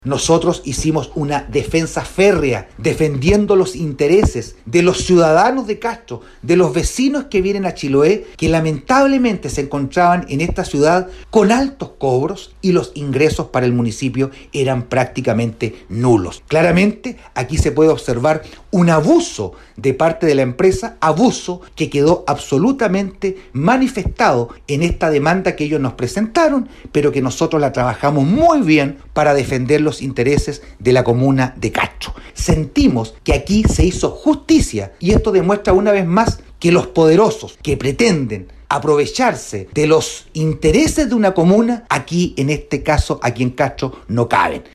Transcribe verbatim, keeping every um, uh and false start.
Nosotros hicimos una defensa férrea, defendiendo los intereses de los ciudadanos de Castro, de los vecinos que vienen a Chiloé, que lamentablemente se encontraban en esta ciudad con altos cobros y los ingresos para el municipio eran prácticamente nulos. Claramente, aquí se puede observar un abuso de parte de la empresa, abuso que quedó absolutamente manifestado en esta demanda que ellos nos presentaron, pero que nosotros la trabajamos muy bien para defender los intereses de la comuna de Castro. Sentimos que aquí se hizo justicia y esto demuestra una vez más que los poderosos que pretenden aprovecharse de los intereses de una comuna, aquí en este caso, aquí en Castro, no caben.